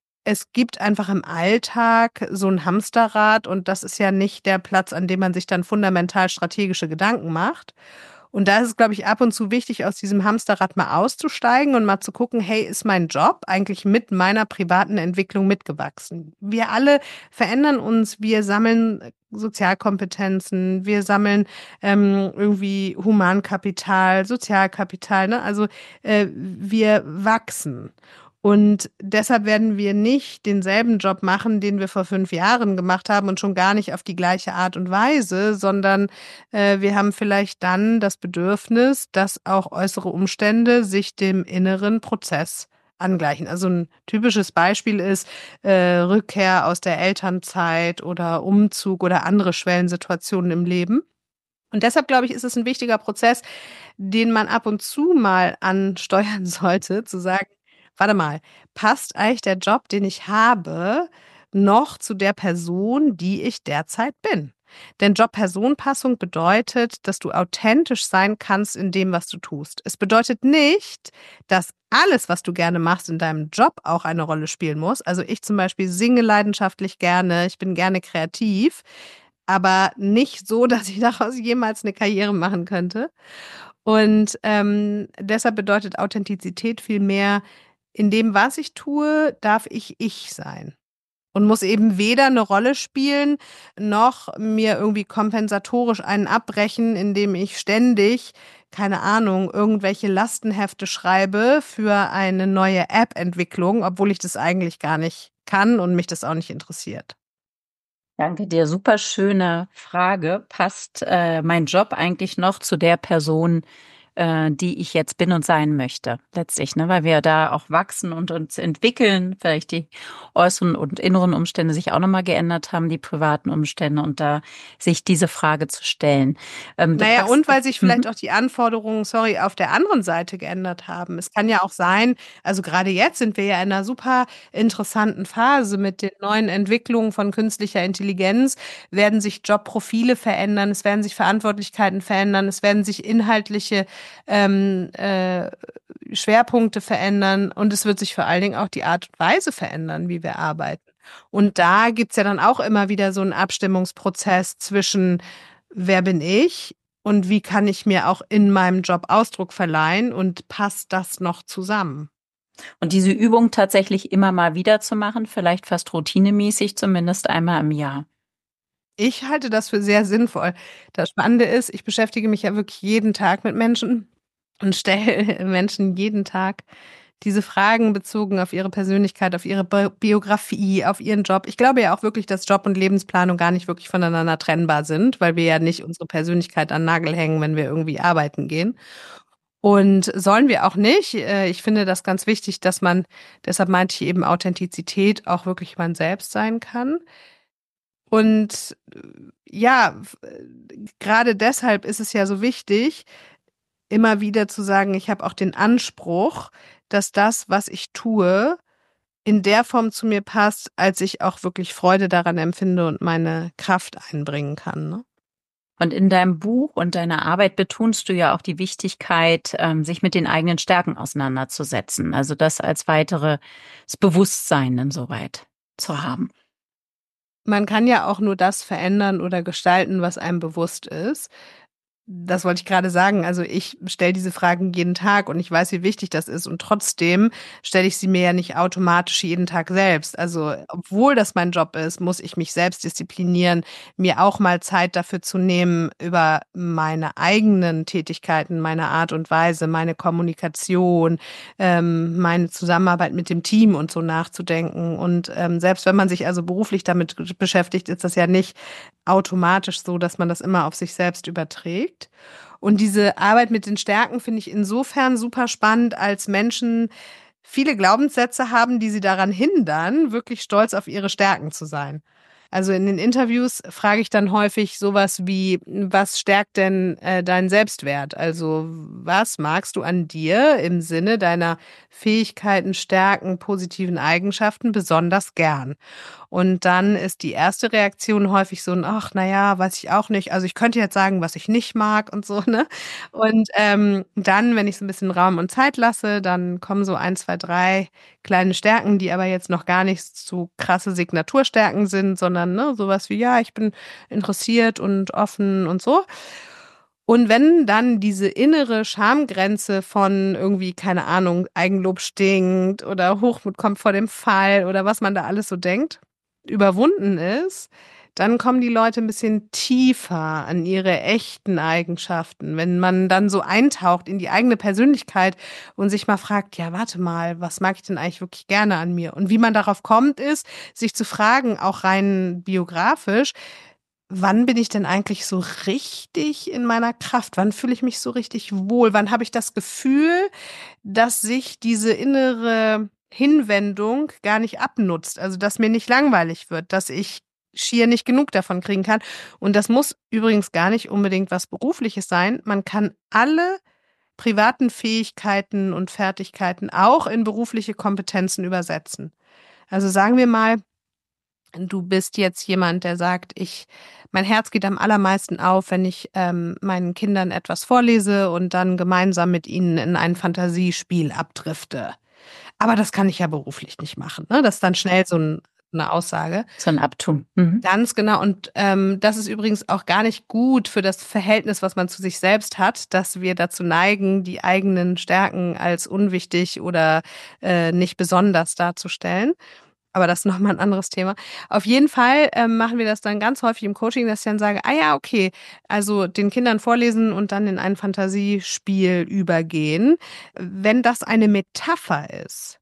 Es gibt einfach im Alltag so 'n Hamsterrad und das ist ja nicht der Platz, an dem man sich dann fundamental strategische Gedanken macht. Und da ist es, glaube ich, ab und zu wichtig, aus diesem Hamsterrad mal auszusteigen und mal zu gucken: „Hey, ist mein Job eigentlich mit meiner privaten Entwicklung mitgewachsen?“ Wir alle verändern uns, wir sammeln Sozialkompetenzen, wir sammeln, ähm, irgendwie Humankapital, Sozialkapital, ne? Also, äh, wir wachsen. Und deshalb werden wir nicht denselben Job machen, den wir vor fünf Jahren gemacht haben und schon gar nicht auf die gleiche Art und Weise, sondern, äh, wir haben vielleicht dann das Bedürfnis, dass auch äußere Umstände sich dem inneren Prozess angleichen. Also, 'n typisches Beispiel ist, äh, Rückkehr aus der Elternzeit oder Umzug oder andere Schwellensituationen im Leben. Und deshalb, glaube ich, ist es 'n wichtiger Prozess, den man ab und zu mal ansteuern sollte, zu sagen: „Warte mal, passt eigentlich der Job, den ich habe, noch zu der Person, die ich derzeit bin?“ Denn Job-Person-Passung bedeutet, dass du authentisch sein kannst in dem, was du tust. Es bedeutet nicht, dass alles, was du gerne machst in deinem Job, auch eine Rolle spielen muss. Also, ich zum Beispiel singe leidenschaftlich gerne, ich bin gerne kreativ, aber nicht so, dass ich daraus jemals 'ne Karriere machen könnte. Und, ähm, deshalb bedeutet Authentizität viel mehr: In dem, was ich tue, darf ich ich sein und muss eben weder 'ne Rolle spielen, noch mir irgendwie kompensatorisch einen abbrechen, indem ich ständig, keine Ahnung, irgendwelche Lastenhefte schreibe für eine neue App-Entwicklung, obwohl ich das eigentlich gar nicht kann und mich das auch nicht interessiert. Danke dir. Super schöne Frage. Passt, äh, mein Job eigentlich noch zu der Person, äh, die ich jetzt bin und sein möchte, letztlich, ne? Weil wir da auch wachsen und uns entwickeln, vielleicht die äußeren und inneren Umstände sich auch noch mal geändert haben, die privaten Umstände und da sich diese Frage zu stellen. Ähm, du Na ja, fragst und weil sich vielleicht mhm. auch die Anforderungen, sorry, auf der anderen Seite geändert haben. Es kann ja auch sein also, grade jetzt sind wir ja in 'ner super interessanten Phase mit den neuen Entwicklungen von künstlicher Intelligenz, werden sich Jobprofile verändern, es werden sich Verantwortlichkeiten verändern, es werden sich inhaltliche, ähm, äh, Schwerpunkte verändern und es wird sich vor allen Dingen auch die Art und Weise verändern, wie wir arbeiten. Und da gibt's ja dann auch immer wieder so 'n Abstimmungsprozess zwischen: „Wer bin ich und wie kann ich mir auch in meinem Job Ausdruck verleihen und passt das noch zusammen?“ Und diese Übung tatsächlich immer mal wieder zu machen, vielleicht fast routinemäßig, zumindest einmal im Jahr? Ich halte das für sehr sinnvoll. Das Spannende ist, ich beschäftige mich ja wirklich jeden Tag mit Menschen und stelle Menschen jeden Tag diese Fragen bezogen auf ihre Persönlichkeit, auf ihre Bi- Biografie, auf ihren Job. Ich glaube ja auch wirklich, dass Job und Lebensplanung gar nicht wirklich voneinander trennbar sind, weil wir ja nicht unsere Persönlichkeit an den Nagel hängen, wenn wir irgendwie arbeiten gehen. Und sollen wir auch nicht. Äh, Ich finde das ganz wichtig, dass man, deshalb meinte ich eben Authentizität, auch wirklich man selbst sein kann. Und äh, ja, f- äh, gerade deshalb ist es ja so wichtig, immer wieder zu sagen, ich habe auch den Anspruch, dass das, was ich tue, in der Form zu mir passt, als ich auch wirklich Freude daran empfinde und meine Kraft einbringen kann. Ne? Und in deinem Buch und deiner Arbeit betonst du ja auch die Wichtigkeit, ähm, sich mit den eigenen Stärken auseinanderzusetzen. Also das als weiteres Bewusstsein insoweit zu haben. Man kann ja auch nur das verändern oder gestalten, was einem bewusst ist. Das wollte ich gerade sagen. Also ich stelle diese Fragen jeden Tag und ich weiß, wie wichtig das ist. Und trotzdem stelle ich sie mir ja nicht automatisch jeden Tag selbst. Also obwohl das mein Job ist, muss ich mich selbst disziplinieren, mir auch mal Zeit dafür zu nehmen, über meine eigenen Tätigkeiten, meine Art und Weise, meine Kommunikation, ähm, meine Zusammenarbeit mit dem Team und so nachzudenken. Und ähm, selbst wenn man sich also beruflich damit beschäftigt, ist das ja nicht automatisch so, dass man das immer auf sich selbst überträgt. Und diese Arbeit mit den Stärken finde ich insofern super spannend, als Menschen viele Glaubenssätze haben, die sie daran hindern, wirklich stolz auf ihre Stärken zu sein. Also in den Interviews frage ich dann häufig sowas wie, was stärkt denn äh, deinen Selbstwert? Also was magst du an dir im Sinne deiner Fähigkeiten, Stärken, positiven Eigenschaften besonders gern? Und dann ist die erste Reaktion häufig so ein, ach, na ja, weiß ich auch nicht. Also ich könnte jetzt sagen, was ich nicht mag und so, ne? Und ähm, dann, wenn ich so ein bisschen Raum und Zeit lasse, dann kommen so ein, zwei, drei kleine Stärken, die aber jetzt noch gar nicht so krasse Signaturstärken sind, sondern ne, sowas wie, ja, ich bin interessiert und offen und so. Und wenn dann diese innere Schamgrenze von irgendwie, keine Ahnung, Eigenlob stinkt oder Hochmut kommt vor dem Fall oder was man da alles so denkt, überwunden ist, dann kommen die Leute ein bisschen tiefer an ihre echten Eigenschaften. Wenn man dann so eintaucht in die eigene Persönlichkeit und sich mal fragt, ja, warte mal, was mag ich denn eigentlich wirklich gerne an mir? Und wie man darauf kommt, ist, sich zu fragen, auch rein biografisch, wann bin ich denn eigentlich so richtig in meiner Kraft? Wann fühle ich mich so richtig wohl? Wann habe ich das Gefühl, dass sich diese innere Hinwendung gar nicht abnutzt? Also, dass mir nicht langweilig wird, dass ich schier nicht genug davon kriegen kann. Und das muss übrigens gar nicht unbedingt was Berufliches sein. Man kann alle privaten Fähigkeiten und Fertigkeiten auch in berufliche Kompetenzen übersetzen. Also sagen wir mal, du bist jetzt jemand, der sagt, ich, mein Herz geht am allermeisten auf, wenn ich ähm, meinen Kindern etwas vorlese und dann gemeinsam mit ihnen in ein Fantasiespiel abdrifte. Aber das kann ich ja beruflich nicht machen. Ne? Das ist dann schnell so ein, eine Aussage. So ein Abtun. Mhm. Ganz genau. Und ähm, das ist übrigens auch gar nicht gut für das Verhältnis, was man zu sich selbst hat, dass wir dazu neigen, die eigenen Stärken als unwichtig oder äh, nicht besonders darzustellen. Aber das ist nochmal ein anderes Thema. Auf jeden Fall ähm, machen wir das dann ganz häufig im Coaching, dass ich dann sage, ah ja, okay, also den Kindern vorlesen und dann in ein Fantasiespiel übergehen. Wenn das eine Metapher ist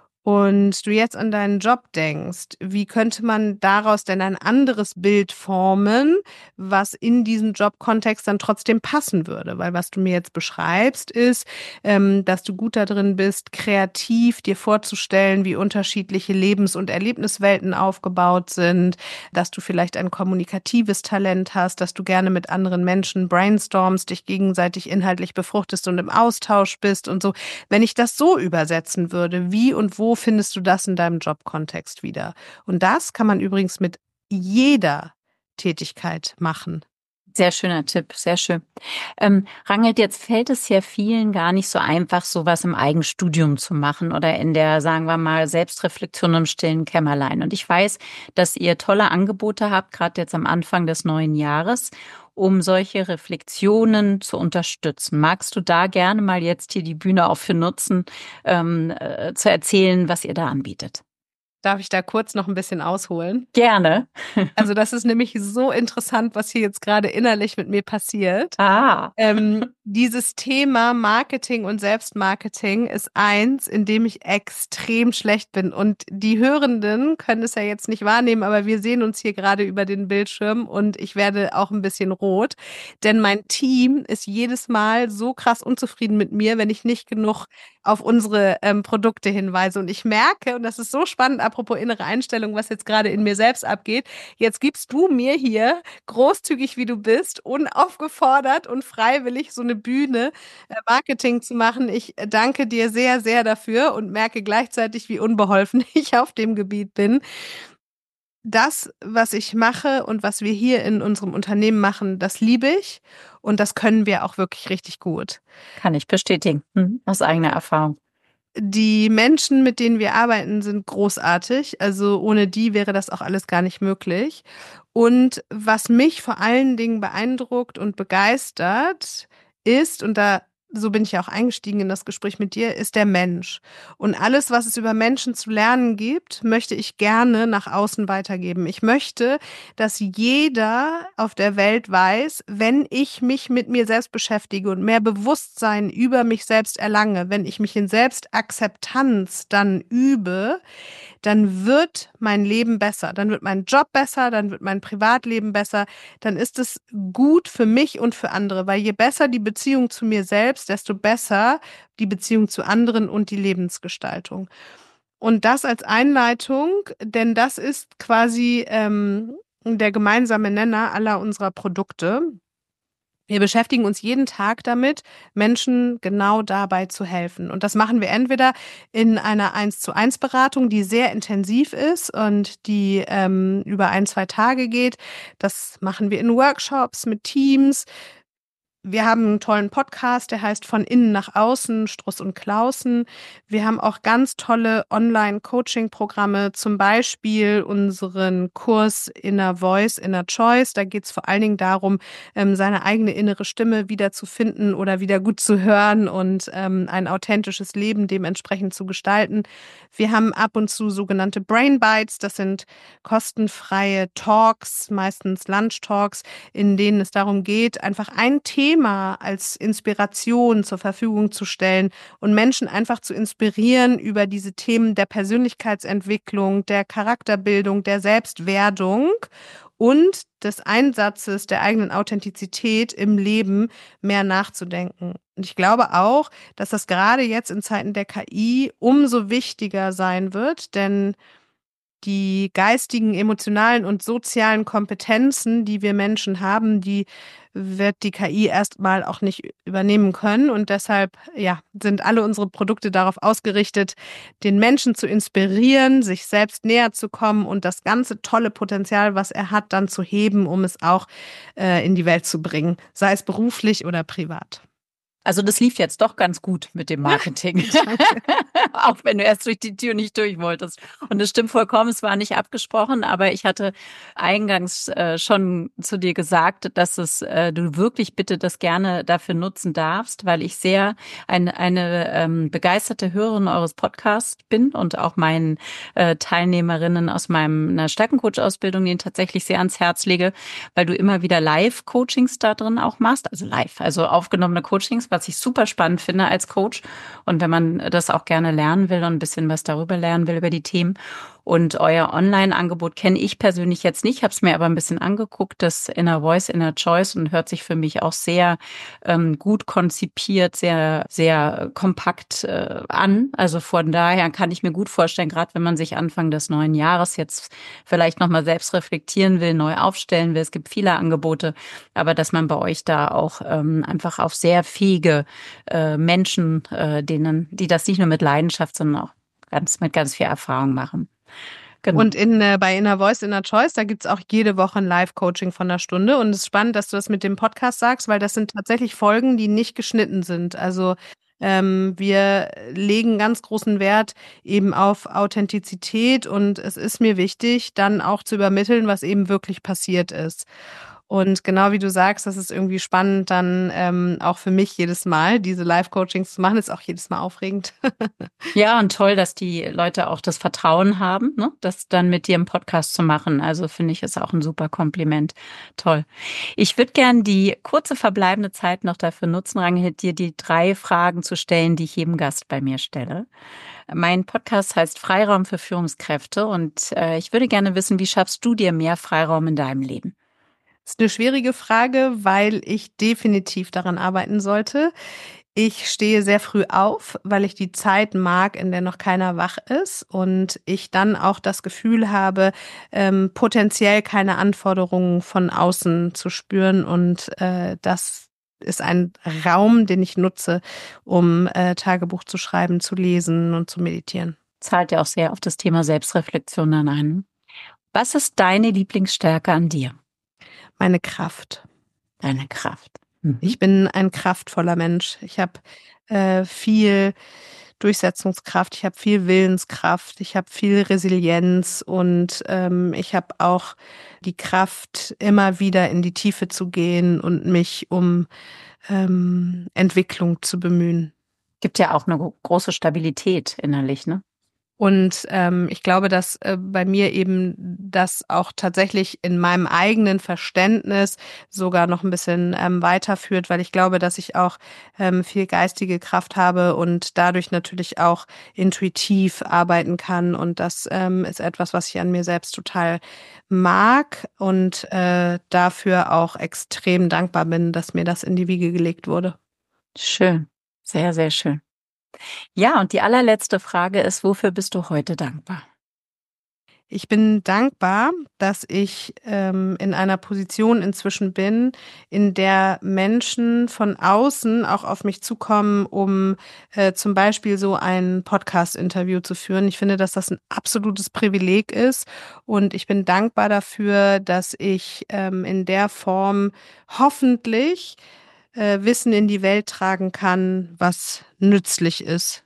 und du jetzt an deinen Job denkst, wie könnte man daraus denn ein anderes Bild formen, was in diesen Jobkontext dann trotzdem passen würde? Weil was du mir jetzt beschreibst, ist, ähm, dass du gut darin bist, kreativ dir vorzustellen, wie unterschiedliche Lebens- und Erlebniswelten aufgebaut sind, dass du vielleicht ein kommunikatives Talent hast, dass du gerne mit anderen Menschen brainstormst, dich gegenseitig inhaltlich befruchtest und im Austausch bist und so. Wenn ich das so übersetzen würde, wie und wo findest du das in deinem Jobkontext wieder? Und das kann man übrigens mit jeder Tätigkeit machen. Sehr schöner Tipp, sehr schön. Ähm, Rangelt, jetzt fällt es ja vielen gar nicht so einfach, sowas im Eigenstudium zu machen oder in der, sagen wir mal, Selbstreflexion im stillen Kämmerlein. Und ich weiß, dass ihr tolle Angebote habt, gerade jetzt am Anfang des neuen Jahres, um solche Reflexionen zu unterstützen. Magst du da gerne mal jetzt hier die Bühne auch für nutzen, ähm, äh, zu erzählen, was ihr da anbietet? Darf ich da kurz noch ein bisschen ausholen? Gerne. Also das ist nämlich so interessant, was hier jetzt gerade innerlich mit mir passiert. Ah. Ähm, dieses Thema Marketing und Selbstmarketing ist eins, in dem ich extrem schlecht bin. Und die Hörenden können es ja jetzt nicht wahrnehmen, aber wir sehen uns hier gerade über den Bildschirm und ich werde auch ein bisschen rot. Denn mein Team ist jedes Mal so krass unzufrieden mit mir, wenn ich nicht genug auf unsere ähm, Produkte hinweise. Und ich merke, und das ist so spannend, apropos innere Einstellung, was jetzt gerade in mir selbst abgeht, jetzt gibst du mir hier, großzügig wie du bist, unaufgefordert und freiwillig so eine Bühne, äh, Marketing zu machen. Ich danke dir sehr, sehr dafür und merke gleichzeitig, wie unbeholfen ich auf dem Gebiet bin. Das, was ich mache und was wir hier in unserem Unternehmen machen, das liebe ich und das können wir auch wirklich richtig gut. Kann ich bestätigen, mhm. Aus eigener Erfahrung. Die Menschen, mit denen wir arbeiten, sind großartig. Also ohne die wäre das auch alles gar nicht möglich. Und was mich vor allen Dingen beeindruckt und begeistert ist, und da so bin ich ja auch eingestiegen in das Gespräch mit dir, ist der Mensch. Und alles, was es über Menschen zu lernen gibt, möchte ich gerne nach außen weitergeben. Ich möchte, dass jeder auf der Welt weiß, wenn ich mich mit mir selbst beschäftige und mehr Bewusstsein über mich selbst erlange, wenn ich mich in Selbstakzeptanz dann übe, dann wird mein Leben besser, dann wird mein Job besser, dann wird mein Privatleben besser, dann ist es gut für mich und für andere, weil je besser die Beziehung zu mir selbst, desto besser die Beziehung zu anderen und die Lebensgestaltung. Und das als Einleitung, denn das ist quasi ähm, der gemeinsame Nenner aller unserer Produkte. Wir beschäftigen uns jeden Tag damit, Menschen genau dabei zu helfen. Und das machen wir entweder in einer eins zu eins Beratung, die sehr intensiv ist und die ähm, über ein, zwei Tage geht. Das machen wir in Workshops mit Teams. Wir haben einen tollen Podcast, der heißt Von innen nach außen, Struss und Klausen. Wir haben auch ganz tolle Online-Coaching-Programme, zum Beispiel unseren Kurs Inner Voice, Inner Choice. Da geht es vor allen Dingen darum, ähm, seine eigene innere Stimme wieder zu finden oder wieder gut zu hören und ähm, ein authentisches Leben dementsprechend zu gestalten. Wir haben ab und zu sogenannte Brain Bites. Das sind kostenfreie Talks, meistens Lunch-Talks, in denen es darum geht, einfach ein Thema als Inspiration zur Verfügung zu stellen und Menschen einfach zu inspirieren über diese Themen der Persönlichkeitsentwicklung, der Charakterbildung, der Selbstwerdung und des Einsatzes der eigenen Authentizität im Leben mehr nachzudenken. Und ich glaube auch, dass das gerade jetzt in Zeiten der K I umso wichtiger sein wird, denn die geistigen, emotionalen und sozialen Kompetenzen, die wir Menschen haben, die wird die K I erstmal auch nicht übernehmen können. Und deshalb, ja, sind alle unsere Produkte darauf ausgerichtet, den Menschen zu inspirieren, sich selbst näher zu kommen und das ganze tolle Potenzial, was er hat, dann zu heben, um es auch äh, in die Welt zu bringen, sei es beruflich oder privat. Also das lief jetzt doch ganz gut mit dem Marketing. Auch wenn du erst durch die Tür nicht durch wolltest. Und das stimmt vollkommen, es war nicht abgesprochen, aber ich hatte eingangs äh, schon zu dir gesagt, dass es äh, du wirklich bitte das gerne dafür nutzen darfst, weil ich sehr ein, eine ähm, begeisterte Hörerin eures Podcasts bin und auch meinen äh, Teilnehmerinnen aus meiner Stärkencoach-Ausbildung den tatsächlich sehr ans Herz lege, weil du immer wieder Live-Coachings da drin auch machst, also live, also aufgenommene Coachings, was ich super spannend finde als Coach. Und wenn man das auch gerne lernen will und ein bisschen was darüber lernen will, über die Themen. Und euer Online-Angebot kenne ich persönlich jetzt nicht, habe es mir aber ein bisschen angeguckt, das Inner Voice, Inner Choice, und hört sich für mich auch sehr ähm, gut konzipiert, sehr, sehr kompakt äh, an. Also von daher kann ich mir gut vorstellen, gerade wenn man sich Anfang des neuen Jahres jetzt vielleicht nochmal selbst reflektieren will, neu aufstellen will. Es gibt viele Angebote, aber dass man bei euch da auch ähm, einfach auf sehr fähige äh, Menschen, äh, denen, die das nicht nur mit Leidenschaft, sondern auch ganz mit ganz viel Erfahrung machen. Genau. Und in, äh, bei Inner Voice, Inner Choice, da gibt's auch jede Woche ein Live-Coaching von einer Stunde. Und es ist spannend, dass du das mit dem Podcast sagst, weil das sind tatsächlich Folgen, die nicht geschnitten sind. Also ähm, wir legen ganz großen Wert eben auf Authentizität und es ist mir wichtig, dann auch zu übermitteln, was eben wirklich passiert ist. Und genau wie du sagst, das ist irgendwie spannend, dann ähm, auch für mich jedes Mal diese Live-Coachings zu machen, ist auch jedes Mal aufregend. Ja, und toll, dass die Leute auch das Vertrauen haben, ne, das dann mit dir im Podcast zu machen. Also finde ich, ist auch ein super Kompliment. Toll. Ich würde gern die kurze verbleibende Zeit noch dafür nutzen, Ragnhild, dir die drei Fragen zu stellen, die ich jedem Gast bei mir stelle. Mein Podcast heißt Freiraum für Führungskräfte und äh, ich würde gerne wissen, wie schaffst du dir mehr Freiraum in deinem Leben? Das ist eine schwierige Frage, weil ich definitiv daran arbeiten sollte. Ich stehe sehr früh auf, weil ich die Zeit mag, in der noch keiner wach ist und ich dann auch das Gefühl habe, ähm, potenziell keine Anforderungen von außen zu spüren und äh, das ist ein Raum, den ich nutze, um äh, Tagebuch zu schreiben, zu lesen und zu meditieren. Zahlt ja auch sehr auf das Thema Selbstreflexion dann ein. Was ist deine Lieblingsstärke an dir? Meine Kraft. Deine Kraft. Mhm. Ich bin ein kraftvoller Mensch. Ich habe äh, viel Durchsetzungskraft, ich habe viel Willenskraft, ich habe viel Resilienz und ähm, ich habe auch die Kraft, immer wieder in die Tiefe zu gehen und mich um ähm, Entwicklung zu bemühen. Gibt ja auch eine gro- große Stabilität innerlich, ne? Und ähm, ich glaube, dass äh, bei mir eben das auch tatsächlich in meinem eigenen Verständnis sogar noch ein bisschen ähm, weiterführt, weil ich glaube, dass ich auch ähm, viel geistige Kraft habe und dadurch natürlich auch intuitiv arbeiten kann. Und das ähm, ist etwas, was ich an mir selbst total mag und äh, dafür auch extrem dankbar bin, dass mir das in die Wiege gelegt wurde. Schön. Sehr, sehr schön. Ja, und die allerletzte Frage ist, wofür bist du heute dankbar? Ich bin dankbar, dass ich ähm, in einer Position inzwischen bin, in der Menschen von außen auch auf mich zukommen, um äh, zum Beispiel so ein Podcast-Interview zu führen. Ich finde, dass das ein absolutes Privileg ist und ich bin dankbar dafür, dass ich ähm, in der Form hoffentlich äh, Wissen in die Welt tragen kann, was nützlich ist.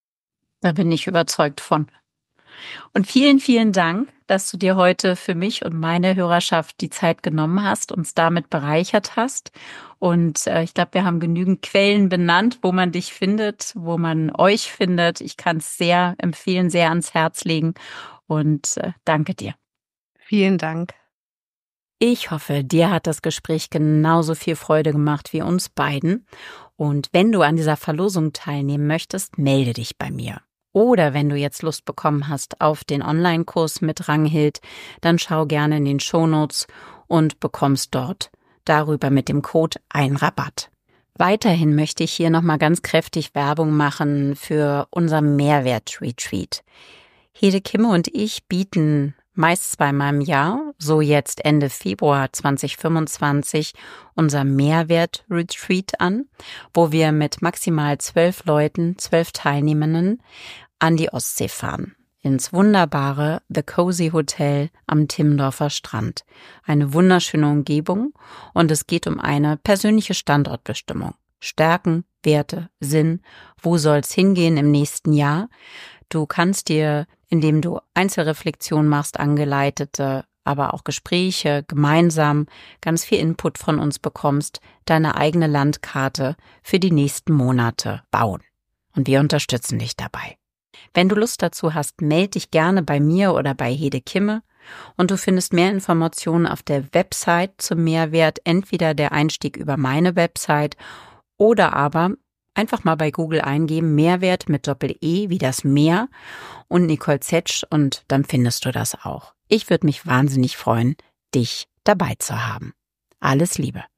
Da bin ich überzeugt von. Und vielen, vielen Dank, dass du dir heute für mich und meine Hörerschaft die Zeit genommen hast, uns damit bereichert hast. Und äh, ich glaube, wir haben genügend Quellen benannt, wo man dich findet, wo man euch findet. Ich kann es sehr empfehlen, sehr ans Herz legen. Und äh, danke dir. Vielen Dank. Ich hoffe, dir hat das Gespräch genauso viel Freude gemacht wie uns beiden. Und wenn du an dieser Verlosung teilnehmen möchtest, melde dich bei mir. Oder wenn du jetzt Lust bekommen hast auf den Online-Kurs mit Ragnhild, dann schau gerne in den Shownotes und bekommst dort darüber mit dem Code einen Rabatt. Weiterhin möchte ich hier nochmal ganz kräftig Werbung machen für unser Mehrwert-Retreat. Hede Kimme und ich bieten meist zweimal im Jahr, so jetzt Ende Februar zwanzig fünfundzwanzig, unser Mehrwert-Retreat an, wo wir mit maximal zwölf Leuten, zwölf Teilnehmenden an die Ostsee fahren. Ins wunderbare The Cozy Hotel am Timmendorfer Strand. Eine wunderschöne Umgebung und es geht um eine persönliche Standortbestimmung. Stärken, Werte, Sinn, wo soll's hingehen im nächsten Jahr? Du kannst dir, indem du Einzelreflexion machst, angeleitete, aber auch Gespräche, gemeinsam ganz viel Input von uns bekommst, deine eigene Landkarte für die nächsten Monate bauen. Und wir unterstützen dich dabei. Wenn du Lust dazu hast, melde dich gerne bei mir oder bei Hede Kimme und du findest mehr Informationen auf der Website zum Mehrwert, entweder der Einstieg über meine Website oder aber einfach mal bei Google eingeben, Mehrwert mit Doppel-E wie das Meer und Nicole Zetsch und dann findest du das auch. Ich würde mich wahnsinnig freuen, dich dabei zu haben. Alles Liebe.